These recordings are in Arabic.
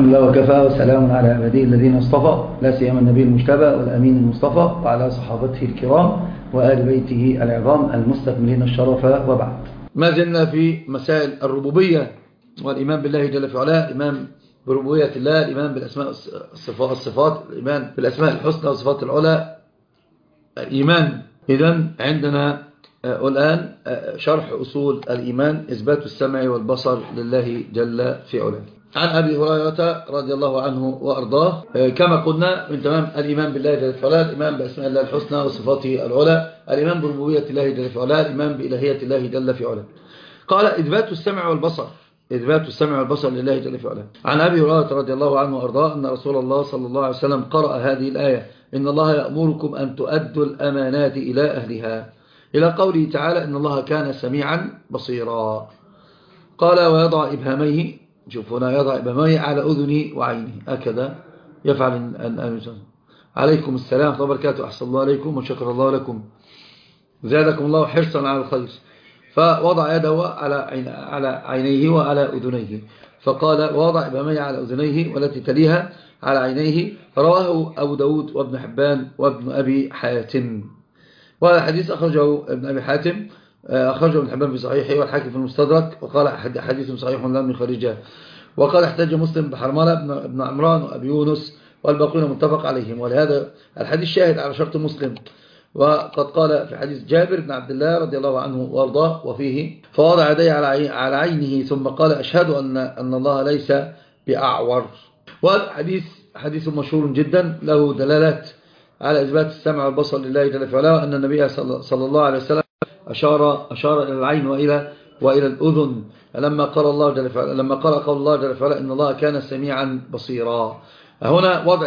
الحمد لله وكفى وسلام على عباده الذين اصطفى لا سيما النبي المجتبى والأمين المصطفى وعلى صحابته الكرام وآل بيته العظام المستكملين الشرف، وبعد. ما زلنا في مسائل الربوبية والإيمان بالله جل في علاه، الإيمان بربوبية الله، الإيمان بالأسماء الصفات، الإيمان بالأسماء الحسنى والصفات العلى، الإيمان. إذن عندنا الآن شرح أصول الإيمان، إثبات السمع والبصر لله جل في علاه. عن أبي هريرة رضي الله عنه وأرضاه، كما قلنا من تمام الإيمان بالله جل في علاه الإيمان بأسماء الله الحسنى وصفاته العلى، الإيمان بربوبية الله جل في علاه، الإيمان بإلهية الله جل في علاه. قال إثبات السمع والبصر، إثبات السمع والبصر لله جل في علاه. عن أبي هريرة رضي الله عنه وأرضاه أن رسول الله صلى الله عليه وسلم قرأ هذه الآية: إن الله يأمركم أن تؤدوا الأمانات إلى أهلها، إلى قوله تعالى: إن الله كان سميعا بصيرا. قال: ويضع إبهاميه، شوف هنا، يضع إبهاميه على أذنه وعينه، هكذا يفعل أن عليكم السلام وبركاته، أحسن الله عليكم وشكر الله لكم، زادكم الله حرصا على الخير. فوضع يده على عينيه وعلى أذنيه، فقال: ووضع إبهاميه على أذنيه والتي تليها على عينيه. رواه أبو داود وابن حبان وابن أبي حاتم. وهذا الحديث أخرجه ابن أبي حاتم، أخرجه ابن حبان في صحيحه والحاكم في المستدرك، وقال حديث صحيح لم يخرجه. وقال احتج مسلم بحرملة بن عمران وأبي يونس والباقون متفق عليهم، ولهذا الحديث شاهد على شرط مسلم. وقد قال في حديث جابر بن عبد الله رضي الله عنه وارضاه وفيه: فوضع يديه على عينه ثم قال: أشهد أن الله ليس بأعور. والحديث حديث مشهور جدا له دلالات على إثبات السمع والبصر لله جل في علاه، أن النبي صلى الله عليه وسلم أشار إلى العين وإلى الأذن لما قرأ قول الله جل في علاه: إن الله كان سميعا بصيرا. هنا وضع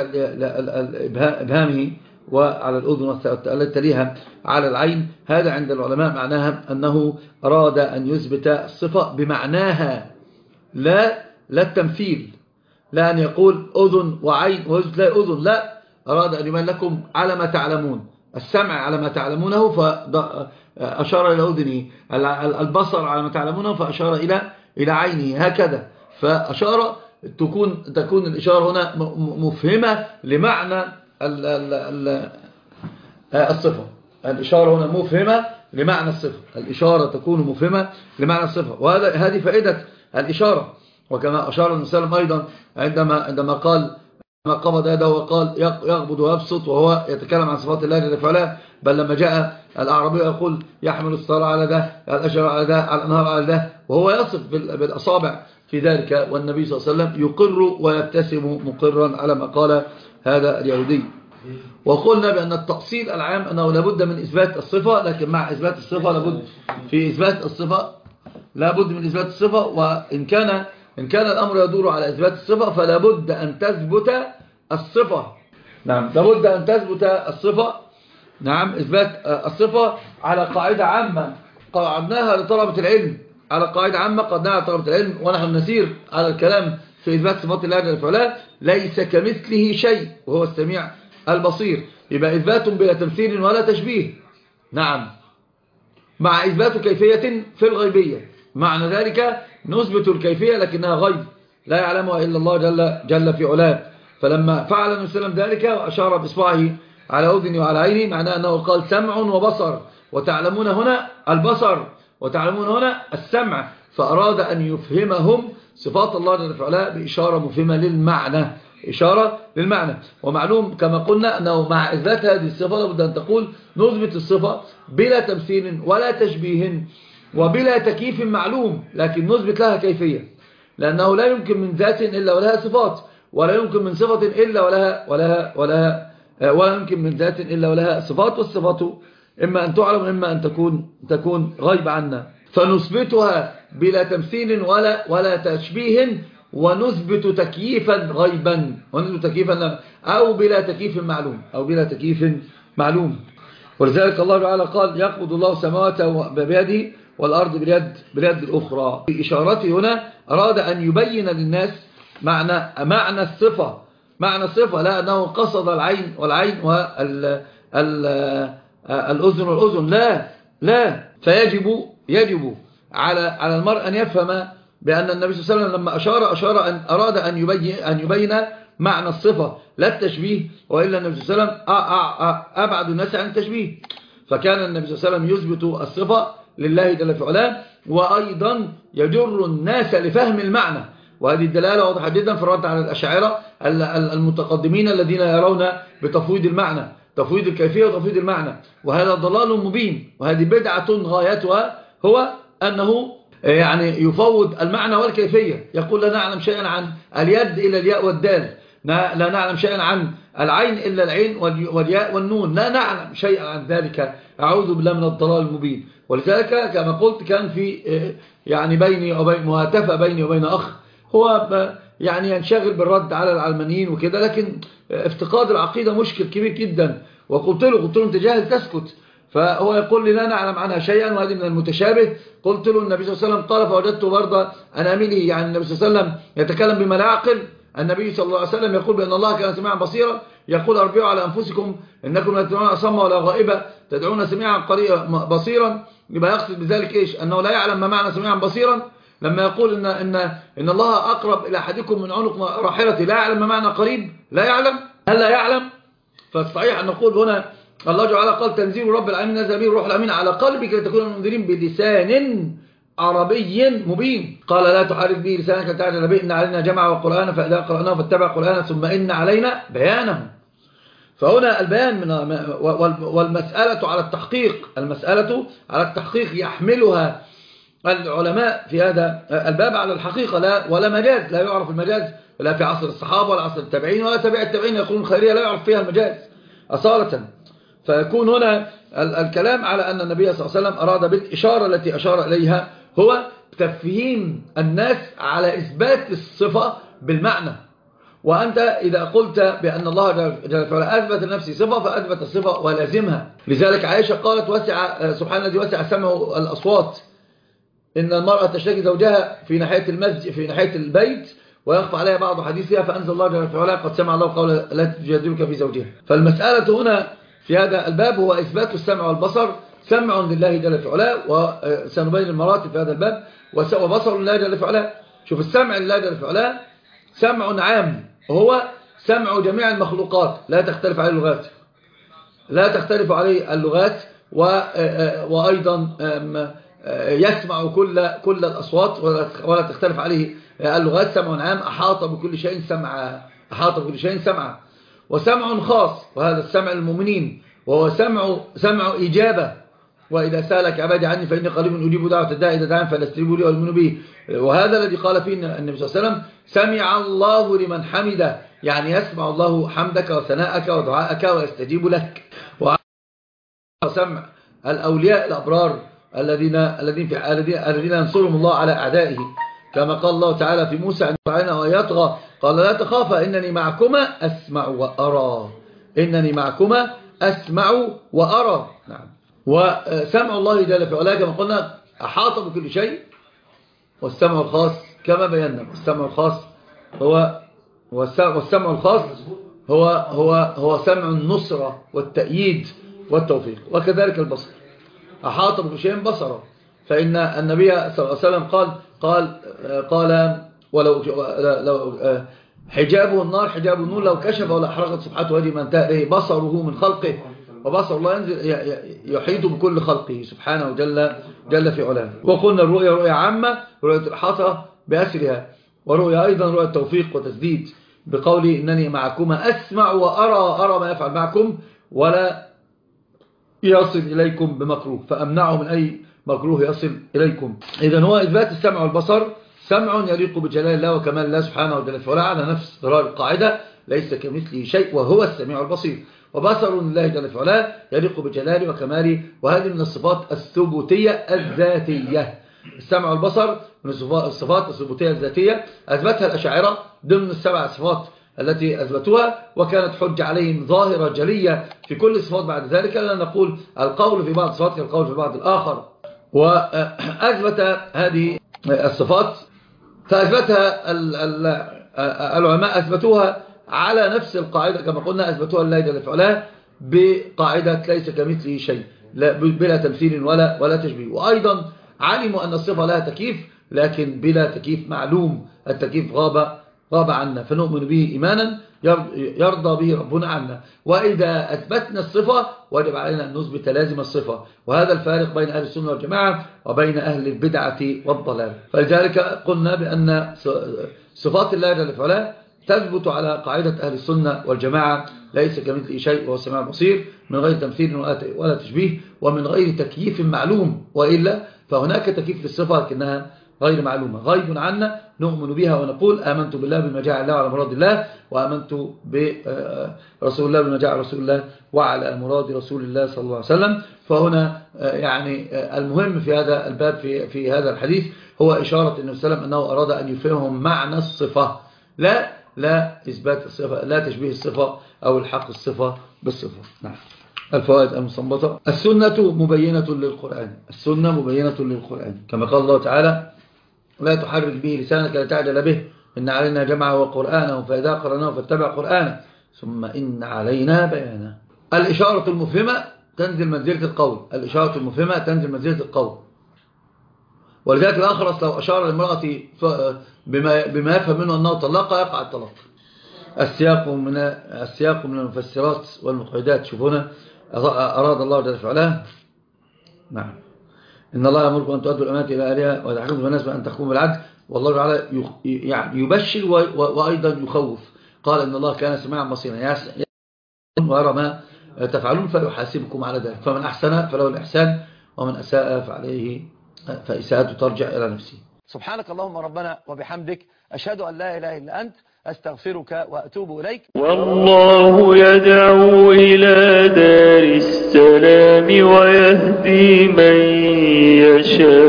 إبهامه وعلى الأذن التي تليها على العين، هذا عند العلماء معناها أنه أراد أن يثبت الصفة بمعناها، لا التمثيل، لا أن يقول أذن وعين ويثبت لا أذن، لا، أراد أن يبين لكم على ما تعلمون، السمع على ما تعلمونه فأشار إلى أذنه، البصر على ما تعلمونه فأشار إلى عينه، هكذا. فأشار تكون الإشارة هنا مفهمة لمعنى الصفة، الإشارة هنا مفهمة لمعنى الصفة، الإشارة تكون مفهمة لمعنى الصفة، وهذه فائدة الإشارة. وكما أشار النبي صلى الله عليه وسلم أيضا عندما قال: ما قبض يده وقال يقبض ويبسط، وهو يتكلم عن صفات الله جل وعلا. بل لما جاء الأعرابي يقول: يحمل الصلاة على ده، الأشجار على ده، على الأنهار على ده، وهو يصف بالأصابع في ذلك، والنبي صلى الله عليه وسلم يقر ويبتسم مقرا على ما قال هذا اليهودي. وقلنا بأن التأصيل العام أنه لابد من إثبات الصفة، لكن مع إثبات الصفة لابد في إثبات الصفة، لابد من إثبات الصفة. وإن كان الأمر يدور على إثبات الصفة فلا بد أن تثبت الصفة. نعم، لابد أن تثبت الصفة. نعم، إثبات الصفة على قاعدة عامة قعدناها لطلبة العلم، على قاعدة عامة قعدناها لطلبة العلم، ونحن نسير على الكلام في إثبات صفات الله جل في علاه: ليس كمثله شيء وهو السميع البصير. يبقى إثبات بلا تمثيل ولا تشبيه. نعم، مع إثبات كيفية في الغيبية، معنى ذلك نثبت الكيفية لكنها غيب لا يعلمها إلا الله جل في علاه. فلما فعل النبي صلى الله عليه وسلم ذلك وأشار بإصبعه على أذنه وعلى عينه، معناه أنه قال: سمع وبصر، وتعلمون هنا البصر وتعلمون هنا السمع. فأراد أن يفهمهم صفات الله جل في علاه بإشارة مفهمة للمعنى، إشارة للمعنى. ومعلوم كما قلنا أنه مع إثبات هذه الصفة لابد أن تقول: نثبت الصفة بلا تمثيل ولا تشبيه وبلا تكييف معلوم، لكن نثبت لها كيفية، لأنه لا يمكن من ذات إلا ولها صفات، ولا يمكن من صفة إلا ولا يمكن من ذات إلا ولها صفات، والصفات إما أن تعلم وإما أن تكون غيب عنا. فنثبتها بلا تمثيل ولا تشبيه، ونثبت تكييفا غيبا، ونثبت تكييفا أو بلا تكييف معلوم. ولذلك الله تعالى قال: يقبض الله السماوات بيده والأرض باليد الأخرى. في إشارته هنا أراد أن يبين للناس معنى الصفة، لا أنه قصد العين والأذن، لا. فيجب على المرء أن يفهم بأن النبي صلى الله عليه وسلم لما أشار أن أراد أن يبين معنى الصفة لا التشبيه، وإلا النبي صلى الله عليه وسلم أبعد الناس عن التشبيه. فكان النبي صلى الله عليه وسلم يثبت الصفة لله جل في علاه، وأيضا يجر الناس لفهم المعنى. وهذه الدلالة واضحة جدا في الرد على الأشاعرة المتقدمين الذين يرون بتفويض المعنى، تفويض الكيفية وتفويض المعنى، وهذا ضلال مبين. وهذه بدعة غايتها هو أنه يعني يفوض المعنى والكيفية، يقول لا نعلم شيئا عن اليد إلا الياء والدال، لا نعلم شيئا عن العين إلا العين والياء والنون، لا نعلم شيئا عن ذلك. أعوذ بالله من الضلال المبين. ولذلك كما قلت كان في يعني بيني وبين مهاتفة بيني وبين أخ هو يعني ينشغل بالرد على العلمانيين وكده، لكن افتقاد العقيدة مشكل كبير جدا. وقلت له انت جاهل تسكت، فهو يقول لي لا نعلم عنها شيئا وهذه من المتشابه. قلت له النبي صلى الله عليه وسلم قال فوجدت برضه أنامله، يعني النبي صلى الله عليه وسلم يتكلم بما لا يعقل. النبي صلى الله عليه وسلم يقول بأن الله كان سميعا بصيرا، يقول أربعوا على أنفسكم إنكم لا تدعون أصم ولا غائبة تدعون سميعا بصيرا. يبقى يقصد بذلك إيش؟ أنه لا يعلم ما معنى سميعا بصيرا. لما يقول إن الله أقرب إلى أحدكم من عنق راحلته، لا يعلم ما معنى قريب؟ لا يعلم. هل لا يعلم؟ فالصحيح أن نقول هنا الله تعالى قال تنزيل رب العالمين نزل به الروح الأمين على قلبك لتكون المنذرين بلسان عربي مبين. قال لا تحرك به لسانك لتعجل به إن علينا جمعه وقرآنه فإذا قرأناه فاتبع قرآنه ثم إن علينا بيانه. فهنا البيان والمسألة على التحقيق، المسألة على التحقيق يحملها العلماء في هذا الباب على الحقيقة، ولا مجاز، لا يعرف المجاز لا في عصر الصحابة ولا عصر التابعين ولا تابع التابعين، يقولون الخيرية لا يعرف فيها المجاز أصالة. فيكون هنا الكلام على أن النبي صلى الله عليه وسلم أراد بالإشارة التي أشار إليها هو تفهيم الناس على إثبات الصفة بالمعنى. وأنت إذا قلت بأن الله جل وعلا أثبت لنفسه صفة فأثبت الصفة ولازمها. لذلك عائشة قالت سبحان الذي وسع سمعه الأصوات، إن المرأة تشتكي زوجها في ناحية المسجد في ناحية البيت ويخفى عليها بعض حديثها، فأنزل الله جل وعلا قد سمع الله قول لا تجادلك في زوجها. فالمسألة هنا في هذا الباب هو إثبات السمع والبصر، سمع لله جل وعلا، وسنبين المراتب في هذا الباب، وبصر لله جل وعلا. شوف السمع لله جل وعلا سمع عام هو سمع جميع المخلوقات، لا تختلف عليه اللغات، لا تختلف عليه اللغات، وأيضا يسمع كل الأصوات ولا تختلف عليه اللغات. سمع عام أحاط بكل شيء سمعا، أحاط بكل شيء سمعا. وسمع خاص وهذا السمع المؤمنين، وهو سمع إجابة، وإذا سألك عبادي عني فإني قريب أجيب دعوة الداعي إذا دعان فليستجيبوا لي ويؤمنوا به. وهذا الذي قال فيه النبي صلى الله عليه وسلم سمع الله لمن حمده، يعني يسمع الله حمدك وثناءك ودعاءك ويستجيب لك. وسمع الأولياء الأبرار الذين ينصرهم الله على أعدائه، كما قال الله تعالى في موسى عند فعلنا ويطغى قال لا تخافا إنني معكما أسمع وأرى، إنني معكما أسمع وأرى. نعم. وسمع الله جل في علاه كما قلنا أحاط بكل شيء. والسمع الخاص كما بينا، السمع الخاص والسمع الخاص هو سمع النصرة والتأييد والتوفيق. وكذلك البصر أحاط بكل شيء بصره، فإن النبي صلى الله عليه وسلم قال ولو حجابه النار حجاب النور لو كشف ولا أحرقت سبحانه وجه من تأله بصره من خلقه. وبصر الله ينزل يحيط بكل خلقه سبحانه جل في علاه. وقلنا الرؤيا رؤيا عامة، رؤية الإحاطة بأسرها، ورؤيا أيضا رؤية التوفيق وتسديد بقولي إنني معكما أسمع وأرى، أرى ما يفعل معكم ولا يصل إليكم بمكروه، فأمنعه من أي مكروه يصل إليكم. إذن هو إثبات السمع والبصر سمع يليق بجلال الله وكمال الله سبحانه وتعالى على نفس ضرار القاعدة ليس كمثله شيء وهو السميع البصير. وبصر لله جل وعلا يليق بجلاله وكماله، وهذه من الصفات الثبوتية الذاتية. السمع والبصر من الصفات الثبوتية الذاتية أثبتها الأشاعرة ضمن السبع صفات التي أثبتوها، وكانت حجة عليهم ظاهرة جلية في كل الصفات. بعد ذلك لا نقول القول في بعض الصفات كالقول في بعض الآخر. وأثبت هذه الصفات فأثبتها العلماء أثبتوها على نفس القاعدة كما قلنا، أثبتوها لله جل وعلا بقاعدة ليس كمثله شيء بلا تمثيل ولا تشبيه. وأيضا علموا أن الصفة لها تكييف، لكن بلا تكييف معلوم، التكييف غاب عنا، فنؤمن به إيمانا يرضى به ربنا عنا. وإذا أثبتنا الصفة وجب علينا أن نثبت لازم الصفة، وهذا الفارق بين أهل السنة والجماعة وبين أهل البدعة والضلال. فلذلك قلنا بأن صفات الله جل وعلا تثبت على قاعدة أهل السنة والجماعة: ليس كمثله شيء وهو السميع البصير، من غير تمثيل ولا تشبيه، ومن غير تكييف معلوم، وإلا فهناك تكييف للصفة لكنها غير معلومة غيب عنا، نؤمن بها ونقول آمنت بالله بما جاء الله على مراد الله، وآمنت برسول الله بما جاء على رسول الله وعلى مراد رسول الله صلى الله عليه وسلم. فهنا يعني المهم في هذا الباب في هذا الحديث هو إشارة النبي صلى الله عليه وسلم أنه أراد أن يفهمهم معنى الصفة، لا إثبات الصفة، لا تشبيه الصفة أو الحق الصفة بالصفة. نعم. الفوائد المستنبطة: السنة مبينة للقرآن، السنة مبينة للقرآن، كما قال الله تعالى: لا تحرك به لسانك لتعجل به، إن علينا جمعه وقرآنه فإذا قرأناه فاتبع قرآنه ثم إن علينا بيانه. الإشارة المفهمة تنزل منزلة القول، الإشارة المفهمة تنزل منزلة القول. ولذلك الأخرس لو أشار للمرأة بما يفهم منه أنه طلقها يقع الطلاق. السياق من المفسرات والمقيدات. شوفونا أراد الله جل وعلا: نعم، إن الله يأمركم أن تؤدوا الأمانات إلى أهلها وتحكموا بين الناس بأن تحكموا بالعدل، والله تعالى يعني يبشر وأيضا يخوف. قال: إن الله كان سميعا بصيرا ويرى ما تفعلون فيحاسبكم على ذلك، فمن أحسن فله الإحسان ومن أساء فإساءته ترجع إلى نفسه. سبحانك اللهم ربنا وبحمدك، أشهد أن لا إله إلا أنت، أستغفرك وأتوب إليك. والله يدعو إلى دار السلام ويهدي من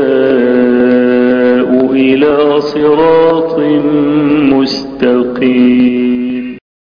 يشاء إلى صراط مستقيم.